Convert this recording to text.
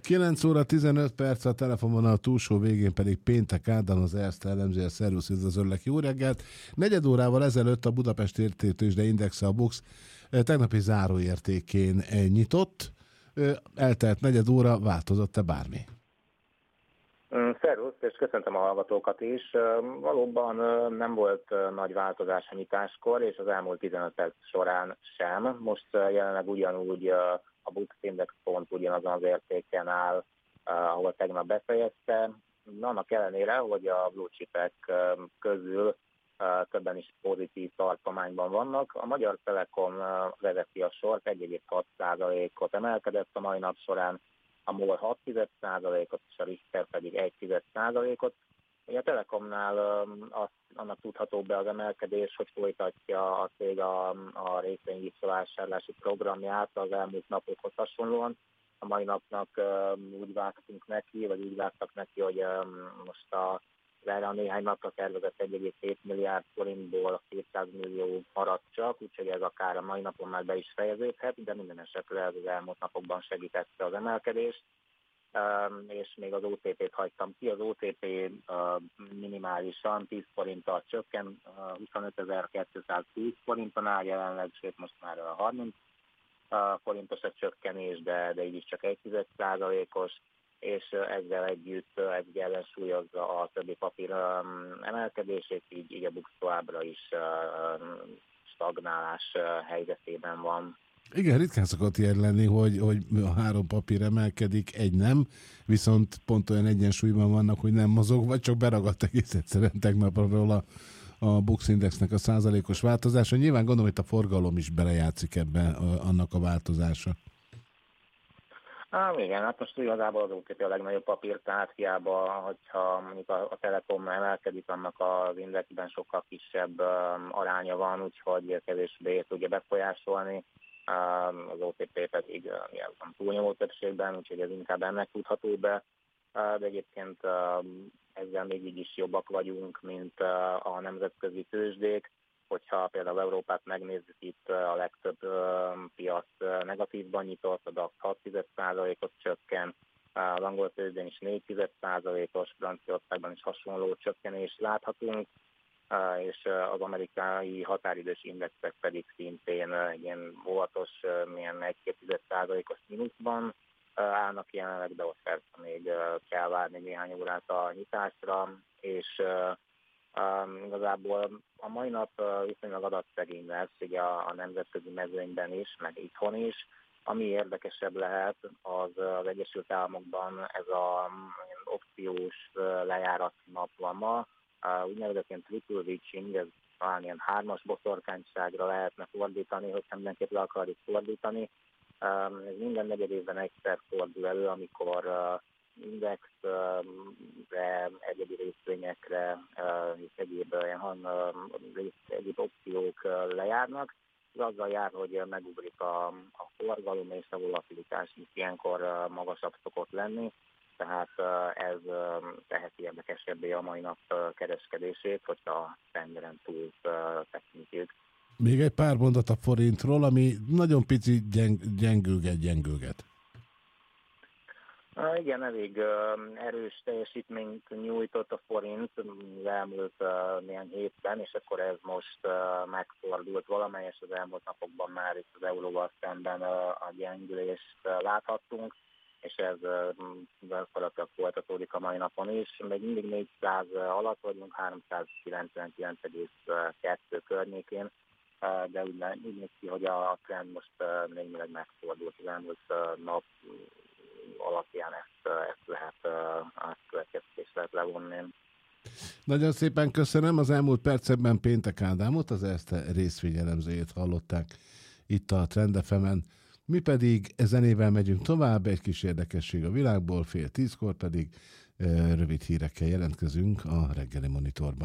9 óra 15 perc, a telefonvonal túlsó végén pedig Péntek Ádám, az Erste elemzője. Szervusz, üdvözöllek, jó reggelt! Negyed órával ezelőtt a Budapest Értéktőzsde Indexe, a BUX tegnapi záróértékén nyitott. Eltelt negyed óra, változott-e bármi? Szervusz, és köszöntöm a hallgatókat is. Valóban nem volt nagy változás a nyitáskor, és az elmúlt 15 perc során sem. Most jelenleg ugyanúgy a BUX Index pont ugyanazon az értéken áll, ahol tegnap befejezte. Annak ellenére, hogy a blue chipek közül többen is pozitív tartományban vannak. A Magyar Telekom vezeti a sort, 1,6%-ot emelkedett a mai nap során, a MOL 0,6%-ot, és a Richter pedig 1,1%-ot. A Telekomnál annak tudható be az emelkedés, hogy folytatja a cég a részvényvissavásárlási programját az elmúlt napokhoz hasonlóan. A mai napnak úgy vágtunk neki, vagy úgy vágtak neki, hogy most erre a néhány napra tervezett 1,7 milliárd forintból 200 millió maradt csak, úgyhogy ez akár a mai napon már be is fejeződhet, de minden esetre ez az elmúlt napokban segítette az emelkedést, és még az OTP-t hagytam ki. Az OTP minimálisan 10 forinttal csökken, 25.220 forinton áll jelenleg, sőt most már 30 forintos a csökkenés, de így is csak 1,1%-os, és ezzel együtt ellensúlyozza a többi papír emelkedését, így a BUX továbbra is stagnálás helyzetében van. Igen, ritkán szokott ilyen lenni, hogy a 3 papír emelkedik, egy nem, viszont pont olyan egyensúlyban vannak, hogy nem mozog, vagy csak beragadt egész egyszerűen tegnapról a BUX Indexnek a százalékos változása. Nyilván gondolom, hogy a forgalom is belejátszik ebbe annak a változása. Igen, hát most igazából az OTP a legnagyobb papír, tehát hiába, hogyha mondjuk a Telekom emelkedik, annak az indexben sokkal kisebb aránya van, úgyhogy kevésbé tudja befolyásolni. Az OTP pedig van túlnyomó többségben, úgyhogy ez inkább ennek tudható be, de egyébként ezzel még így is jobbak vagyunk, mint a nemzetközi tőzsdék. Hogyha például Európát megnézzük, itt a legtöbb piac negatívban nyitott, a DAX 6,1%-ot csökken, az angol tőzsdén is 4,1%-os, Franciaországban is hasonló csökkenést láthatunk, és az amerikai határidős indexek pedig szintén ilyen óvatos, milyen 1,2%-os mínuszban állnak jelenleg, de ott persze még kell várni néhány órát a nyitásra, és igazából a mai nap viszonylag adatszegény lesz, ugye a nemzetközi mezőnyben is, meg itthon is. Ami érdekesebb lehet, az Egyesült Államokban ez az opciós lejárat nap van ma, úgynevezett ilyen triple witching, ez talán ilyen 3-as boszorkányságra lehetne fordítani, hogyha mindenképp le akarjuk fordítani. Ez minden negyed évben egyszer fordul elő, amikor indexre, egyedi részvényekre és egyéb opciók lejárnak. Ez azzal jár, hogy megugrik a forgalom és a volatilitás, is ilyenkor magasabb szokott lenni, tehát ez teheti érdekesebbé a mai nap kereskedését, hogyha tenderen túl tekintjük. Még egy pár mondat a forintról, ami nagyon pici gyengülget. Igen, elég erős teljesítményt nyújtott a forint az elmúlt néhány hétben, és akkor ez most megfordult valamelyes, az elmúlt napokban már itt az euróval szemben a gyengülést láthattunk, és ez gyakorlatilag folytatódik a mai napon is. Még mindig 400 alatt vagyunk, 399,2 környékén, de úgy néz ki, hogy a trend most némileg megfordult az elmúlt nap alapján, ezt lehet átkövetkeztetést lehet levonni. Nagyon szépen köszönöm. Az elmúlt percekben Péntek Ádámot, az Erste részvényelemzőjét hallották itt a Trend FM-en. Mi pedig zenével megyünk tovább, egy kis érdekesség a világból, 9:30 pedig rövid hírekkel jelentkezünk a reggeli monitorban.